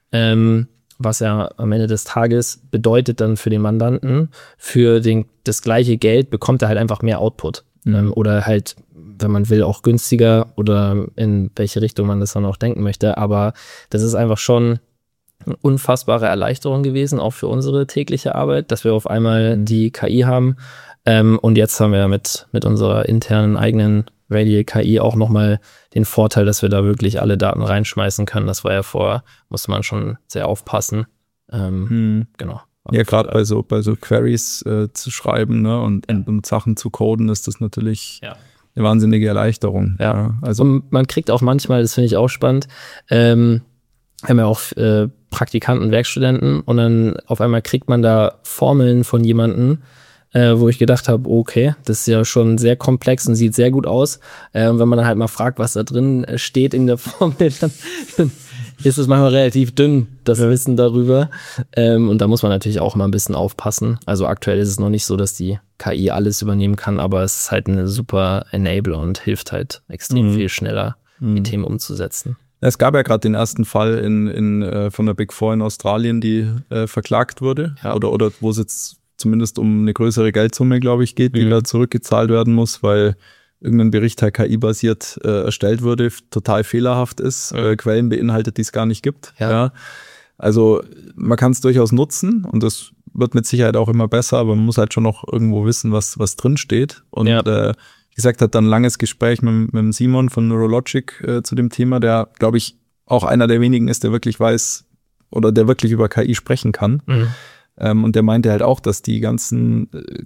was ja am Ende des Tages bedeutet dann für den Mandanten, für das gleiche Geld bekommt er halt einfach mehr Output. Oder halt, wenn man will, auch günstiger oder in welche Richtung man das dann auch denken möchte. Aber das ist einfach schon eine unfassbare Erleichterung gewesen, auch für unsere tägliche Arbeit, dass wir auf einmal die KI haben. Und jetzt haben wir mit unserer internen eigenen Radial KI auch nochmal den Vorteil, dass wir da wirklich alle Daten reinschmeißen können. Das war ja vorher, musste man schon sehr aufpassen. Genau. Ja, gerade bei so Queries zu schreiben, ne, und Sachen zu coden, ist das natürlich eine wahnsinnige Erleichterung. Ja. Also und man kriegt auch manchmal, das finde ich auch spannend, haben ja auch Praktikanten, Werkstudenten und dann auf einmal kriegt man da Formeln von jemandem, wo ich gedacht habe, okay, das ist ja schon sehr komplex und sieht sehr gut aus. Und wenn man dann halt mal fragt, was da drin steht in der Formel, dann ist es manchmal relativ dünn, das Wissen darüber. Und da muss man natürlich auch mal ein bisschen aufpassen. Also aktuell ist es noch nicht so, dass die KI alles übernehmen kann, aber es ist halt eine super Enabler und hilft halt extrem viel schneller, die Themen umzusetzen. Es gab ja gerade den ersten Fall von der Big Four in Australien, die verklagt wurde. Ja. Oder wo es jetzt zumindest um eine größere Geldsumme, glaube ich, geht, die da zurückgezahlt werden muss, weil irgendein Bericht halt KI-basiert erstellt wurde, total fehlerhaft ist, Quellen beinhaltet, die es gar nicht gibt. Ja. Also man kann es durchaus nutzen und das wird mit Sicherheit auch immer besser, aber man muss halt schon noch irgendwo wissen, was drin steht. Und wie gesagt, hat dann ein langes Gespräch mit Simon von Neurologic zu dem Thema, der, glaube ich, auch einer der wenigen ist, der wirklich weiß oder der wirklich über KI sprechen kann. Und der meinte halt auch, dass die ganzen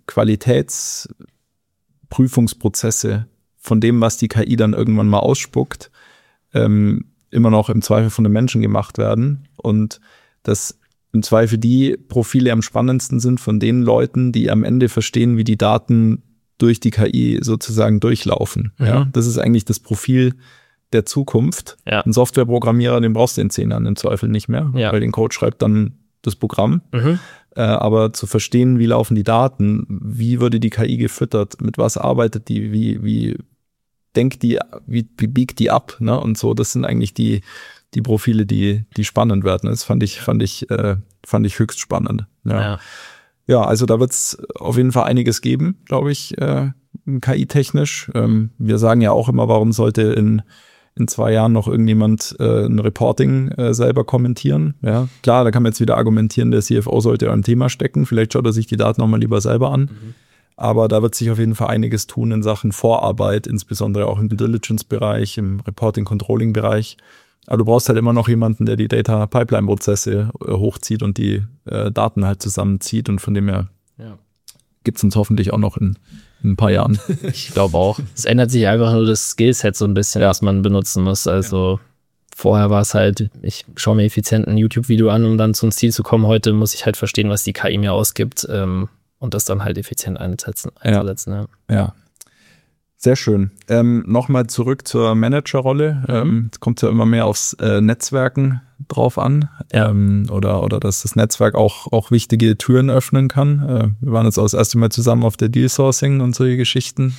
Qualitätsprüfungsprozesse von dem, was die KI dann irgendwann mal ausspuckt, immer noch im Zweifel von den Menschen gemacht werden und dass im Zweifel die Profile am spannendsten sind von den Leuten, die am Ende verstehen, wie die Daten durch die KI sozusagen durchlaufen. Ja, das ist eigentlich das Profil der Zukunft. Ja. Ein Softwareprogrammierer, den brauchst du in 10 Jahren im Zweifel nicht mehr, weil den Code schreibt dann das Programm. Aber zu verstehen, wie laufen die Daten, wie würde die KI gefüttert, mit was arbeitet die, wie denkt die, wie biegt die ab, ne? Und so, das sind eigentlich die Profile, die spannend werden. Das fand ich höchst spannend. Ja, also da wird es auf jeden Fall einiges geben, glaube ich, KI-technisch. Wir sagen ja auch immer, warum sollte in 2 Jahren noch irgendjemand ein Reporting selber kommentieren. Ja, klar, da kann man jetzt wieder argumentieren, der CFO sollte am Thema stecken. Vielleicht schaut er sich die Daten nochmal lieber selber an. Aber da wird sich auf jeden Fall einiges tun in Sachen Vorarbeit, insbesondere auch im Due Diligence-Bereich, im Reporting-Controlling-Bereich. Aber du brauchst halt immer noch jemanden, der die Data-Pipeline-Prozesse hochzieht und die Daten halt zusammenzieht. Und von dem her gibt es uns hoffentlich auch noch in ein paar Jahren. Ich glaube auch. Es ändert sich einfach nur das Skillset so ein bisschen, was man benutzen muss. Also vorher war es halt, ich schaue mir effizient ein YouTube-Video an, um dann zum Ziel zu kommen. Heute muss ich halt verstehen, was die KI mir ausgibt und das dann halt effizient einzusetzen. Ja. Sehr schön. Nochmal zurück zur Managerrolle. Kommt ja immer mehr aufs Netzwerken drauf an. Oder dass das Netzwerk auch wichtige Türen öffnen kann. Wir waren jetzt auch das erste Mal zusammen auf der Deal Sourcing und solche Geschichten.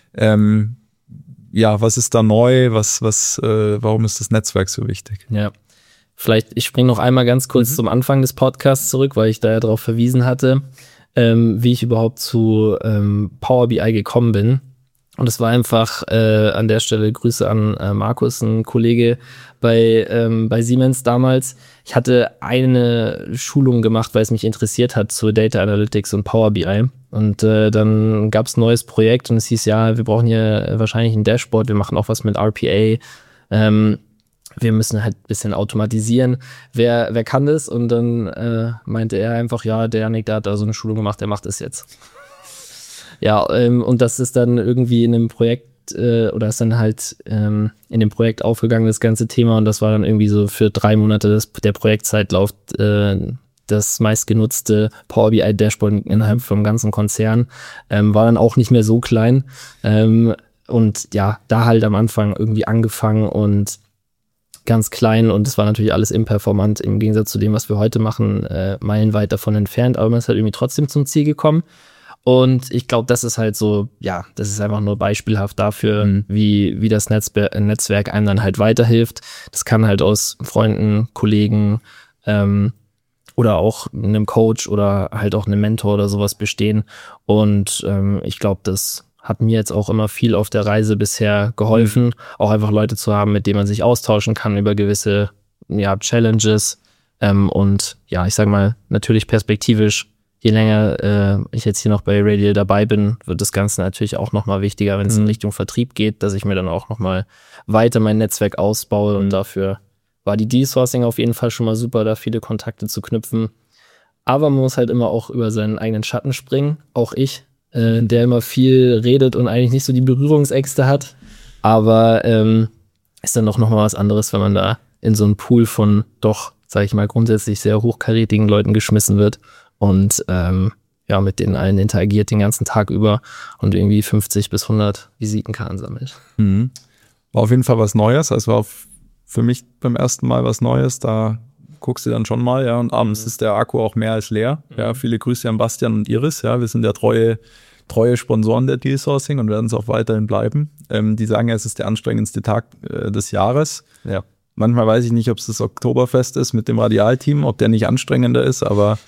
Was ist da neu? Warum ist das Netzwerk so wichtig? Ja, vielleicht, ich springe noch einmal ganz kurz zum Anfang des Podcasts zurück, weil ich da ja darauf verwiesen hatte, wie ich überhaupt zu Power BI gekommen bin. Und es war einfach an der Stelle Grüße an Markus, ein Kollege bei Siemens damals. Ich hatte eine Schulung gemacht, weil es mich interessiert hat zur Data Analytics und Power BI. Und dann gab es ein neues Projekt und es hieß, ja, wir brauchen hier wahrscheinlich ein Dashboard, wir machen auch was mit RPA. Wir müssen halt ein bisschen automatisieren. Wer kann das? Und dann meinte er einfach, ja, der Janik, der hat da so eine Schulung gemacht, der macht es jetzt. Ja, und das ist dann irgendwie in einem Projekt oder ist dann halt in dem Projekt aufgegangen, das ganze Thema. Und das war dann irgendwie so für 3 Monate der Projektzeitlauf das meistgenutzte Power BI Dashboard innerhalb vom ganzen Konzern. War dann auch nicht mehr so klein. Und ja, da halt am Anfang irgendwie angefangen und ganz klein. Und es war natürlich alles imperformant im Gegensatz zu dem, was wir heute machen, meilenweit davon entfernt. Aber man ist halt irgendwie trotzdem zum Ziel gekommen. Und ich glaube, das ist halt so, ja, das ist einfach nur beispielhaft dafür, wie das Netzwerk einem dann halt weiterhilft. Das kann halt aus Freunden, Kollegen oder auch einem Coach oder halt auch einem Mentor oder sowas bestehen. Und ich glaube, das hat mir jetzt auch immer viel auf der Reise bisher geholfen, auch einfach Leute zu haben, mit denen man sich austauschen kann über gewisse Challenges. Und ja, ich sag mal, natürlich perspektivisch, je länger ich jetzt hier noch bei Radial dabei bin, wird das Ganze natürlich auch nochmal wichtiger, wenn es in Richtung Vertrieb geht, dass ich mir dann auch nochmal weiter mein Netzwerk ausbaue. Und dafür war die Deal-Sourcing auf jeden Fall schon mal super, da viele Kontakte zu knüpfen. Aber man muss halt immer auch über seinen eigenen Schatten springen, auch ich, der immer viel redet und eigentlich nicht so die Berührungsängste hat. Aber ist dann doch nochmal was anderes, wenn man da in so einen Pool von doch, sag ich mal, grundsätzlich sehr hochkarätigen Leuten geschmissen wird. Und mit denen allen interagiert den ganzen Tag über und irgendwie 50 bis 100 Visitenkarten sammelt. War auf jeden Fall was Neues. Also war für mich beim ersten Mal was Neues. Da guckst du dann schon mal, ja. Und abends ist der Akku auch mehr als leer. Ja, viele Grüße an Bastian und Iris. Ja, wir sind ja treue Sponsoren der Deal Sourcing und werden es auch weiterhin bleiben. Die sagen ja, es ist der anstrengendste Tag des Jahres. Ja. Manchmal weiß ich nicht, ob es das Oktoberfest ist mit dem Radialteam, ob der nicht anstrengender ist, aber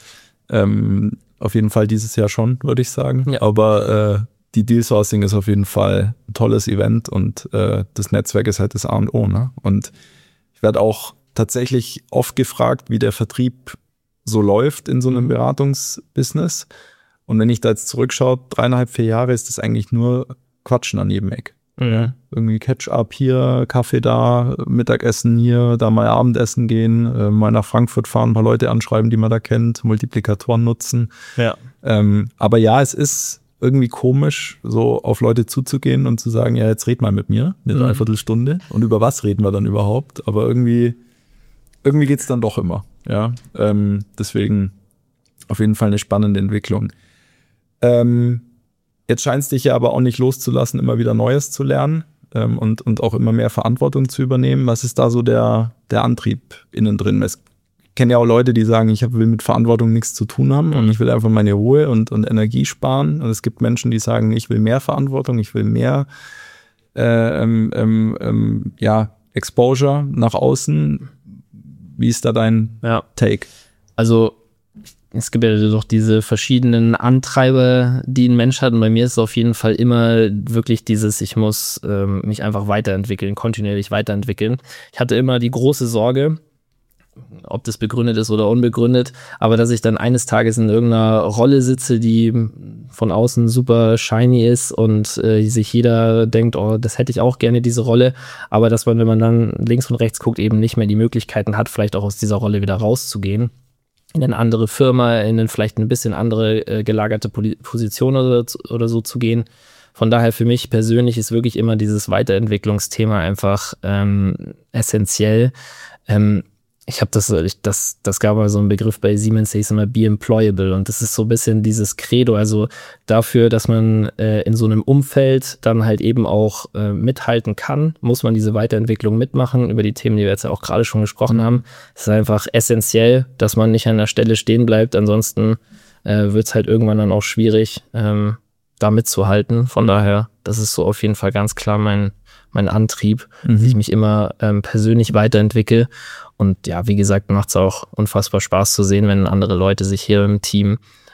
auf jeden Fall dieses Jahr schon, würde ich sagen. Ja. Aber die Deal Sourcing ist auf jeden Fall ein tolles Event und das Netzwerk ist halt das A und O. Ne? Und ich werde auch tatsächlich oft gefragt, wie der Vertrieb so läuft in so einem Beratungsbusiness. Und wenn ich da jetzt zurückschaue, 3,5, 4 Jahre ist das eigentlich nur Quatschen an jedem Eck. Ja. Irgendwie Catch-up hier, Kaffee da, Mittagessen hier, da mal Abendessen gehen, mal nach Frankfurt fahren, ein paar Leute anschreiben, die man da kennt, Multiplikatoren nutzen. Ja. Aber ja, es ist irgendwie komisch, so auf Leute zuzugehen und zu sagen, ja, jetzt red mal mit mir, eine Dreiviertelstunde. Und über was reden wir dann überhaupt? Aber irgendwie geht's dann doch immer. Ja. Deswegen auf jeden Fall eine spannende Entwicklung. Jetzt scheint es dich ja aber auch nicht loszulassen, immer wieder Neues zu lernen und auch immer mehr Verantwortung zu übernehmen. Was ist da so der Antrieb innen drin? Ich kenne ja auch Leute, die sagen, ich will mit Verantwortung nichts zu tun haben und ich will einfach meine Ruhe und Energie sparen. Und es gibt Menschen, die sagen, ich will mehr Verantwortung, ich will mehr Exposure nach außen. Wie ist da dein Take? Also es gibt ja doch diese verschiedenen Antreiber, die ein Mensch hat. Und bei mir ist es auf jeden Fall immer wirklich dieses, ich muss mich einfach weiterentwickeln, kontinuierlich weiterentwickeln. Ich hatte immer die große Sorge, ob das begründet ist oder unbegründet, aber dass ich dann eines Tages in irgendeiner Rolle sitze, die von außen super shiny ist und sich jeder denkt, oh, das hätte ich auch gerne, diese Rolle. Aber dass man, wenn man dann links und rechts guckt, eben nicht mehr die Möglichkeiten hat, vielleicht auch aus dieser Rolle wieder rauszugehen. In eine andere Firma, in vielleicht ein bisschen andere gelagerte Position oder so zu gehen. Von daher für mich persönlich ist wirklich immer dieses Weiterentwicklungsthema einfach essentiell. Ich habe das gab mal so einen Begriff bei Siemens, der hieß immer be employable, und das ist so ein bisschen dieses Credo, also dafür, dass man in so einem Umfeld dann halt eben auch mithalten kann, muss man diese Weiterentwicklung mitmachen, über die Themen, die wir jetzt ja auch gerade schon gesprochen haben. Es ist einfach essentiell, dass man nicht an der Stelle stehen bleibt, ansonsten wird es halt irgendwann dann auch schwierig, da mitzuhalten. Von daher, das ist so auf jeden Fall ganz klar mein Antrieb, dass ich mich immer persönlich weiterentwickle. Und ja, wie gesagt, macht es auch unfassbar Spaß zu sehen, wenn andere Leute sich hier im Team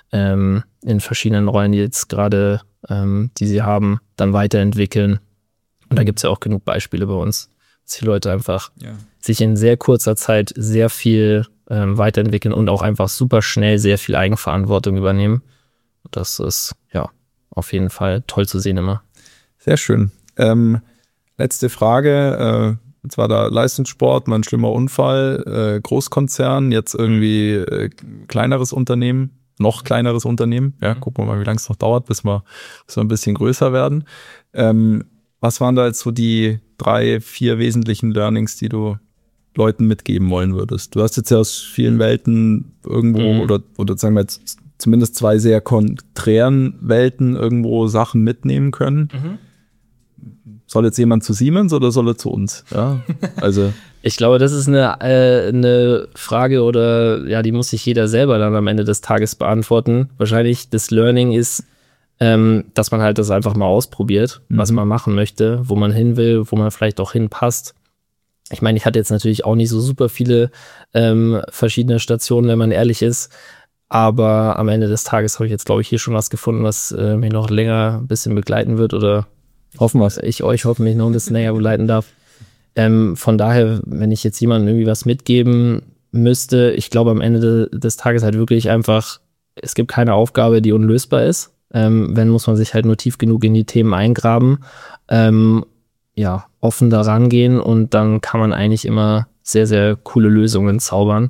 in verschiedenen Rollen, die jetzt gerade, die sie haben, dann weiterentwickeln. Und da gibt es ja auch genug Beispiele bei uns, dass die Leute einfach sich in sehr kurzer Zeit sehr viel weiterentwickeln und auch einfach super schnell sehr viel Eigenverantwortung übernehmen. Das ist ja auf jeden Fall toll zu sehen immer. Sehr schön. Letzte Frage. Jetzt war da Leistungssport, mal ein schlimmer Unfall, Großkonzern, jetzt irgendwie kleineres Unternehmen, noch kleineres Unternehmen. Ja, gucken wir mal, wie lange es noch dauert, bis wir ein bisschen größer werden. Was waren da jetzt so die 3, 4 wesentlichen Learnings, die du Leuten mitgeben wollen würdest? Du hast jetzt ja aus vielen Welten irgendwo oder sagen wir jetzt zumindest 2 sehr konträren Welten irgendwo Sachen mitnehmen können. Soll jetzt jemand zu Siemens oder soll er zu uns? Ja, also ich glaube, das ist eine Frage oder ja, die muss sich jeder selber dann am Ende des Tages beantworten. Wahrscheinlich das Learning ist, dass man halt das einfach mal ausprobiert, was man machen möchte, wo man hin will, wo man vielleicht auch hinpasst. Ich meine, ich hatte jetzt natürlich auch nicht so super viele verschiedene Stationen, wenn man ehrlich ist. Aber am Ende des Tages habe ich jetzt, glaube ich, hier schon was gefunden, was mich noch länger ein bisschen begleiten wird oder hoffen wir, ich euch hoffentlich noch ein bisschen länger begleiten darf. Von daher, wenn ich jetzt jemandem irgendwie was mitgeben müsste, ich glaube am Ende des Tages halt wirklich einfach, es gibt keine Aufgabe, die unlösbar ist. Wenn, muss man sich halt nur tief genug in die Themen eingraben, offen da rangehen und dann kann man eigentlich immer sehr, sehr coole Lösungen zaubern.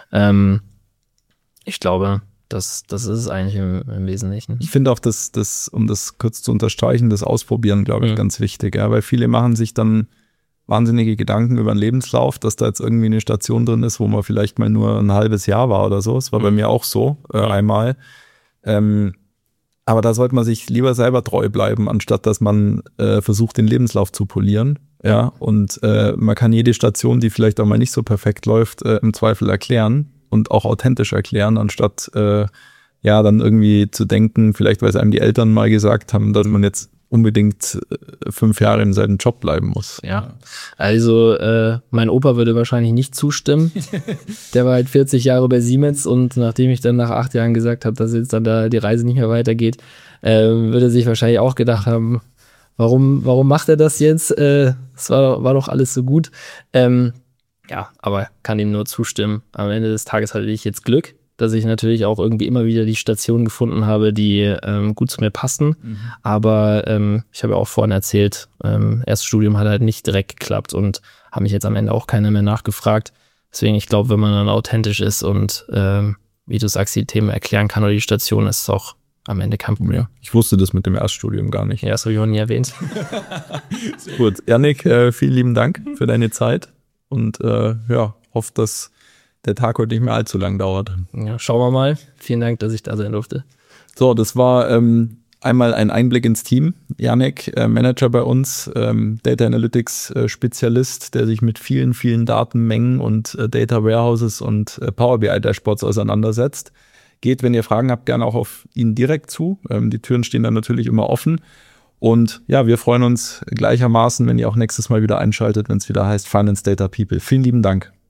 Ich glaube, das ist es eigentlich im Wesentlichen. Ich finde auch, um das kurz zu unterstreichen, das Ausprobieren, glaube ich, ganz wichtig. Ja, weil viele machen sich dann wahnsinnige Gedanken über den Lebenslauf, dass da jetzt irgendwie eine Station drin ist, wo man vielleicht mal nur ein halbes Jahr war oder so. Das war bei mir auch so, einmal. Aber da sollte man sich lieber selber treu bleiben, anstatt dass man versucht, den Lebenslauf zu polieren. Ja, und man kann jede Station, die vielleicht auch mal nicht so perfekt läuft, im Zweifel erklären und auch authentisch erklären, anstatt dann irgendwie zu denken, vielleicht weil es einem die Eltern mal gesagt haben, dass man jetzt unbedingt 5 Jahre im selben Job bleiben muss. Ja, also mein Opa würde wahrscheinlich nicht zustimmen. Der war halt 40 Jahre bei Siemens und nachdem ich dann nach 8 Jahren gesagt habe, dass jetzt dann da die Reise nicht mehr weitergeht, würde er sich wahrscheinlich auch gedacht haben, warum macht er das jetzt? Es war doch alles so gut. Aber kann ihm nur zustimmen. Am Ende des Tages hatte ich jetzt Glück, dass ich natürlich auch irgendwie immer wieder die Stationen gefunden habe, die gut zu mir passen. Aber ich habe ja auch vorhin erzählt, erstes Studium hat halt nicht direkt geklappt und habe mich jetzt am Ende auch keiner mehr nachgefragt. Deswegen, ich glaube, wenn man dann authentisch ist und wie du sagst, die Themen erklären kann oder die Station, ist es auch am Ende kein Problem. Ja, ich wusste das mit dem Erststudium gar nicht. Ja, das habe ich auch nie erwähnt. Gut, Yannick, vielen lieben Dank für deine Zeit und hoffe, dass der Tag heute nicht mehr allzu lang dauert. Ja, schauen wir mal. Vielen Dank, dass ich da sein durfte. So, das war einmal ein Einblick ins Team. Yannick, Manager bei uns, Data Analytics Spezialist, der sich mit vielen, vielen Datenmengen und Data Warehouses und Power BI Dashboards auseinandersetzt. Geht, wenn ihr Fragen habt, gerne auch auf ihn direkt zu. Die Türen stehen dann natürlich immer offen. Und ja, wir freuen uns gleichermaßen, wenn ihr auch nächstes Mal wieder einschaltet, wenn es wieder heißt Finance Data People. Vielen lieben Dank.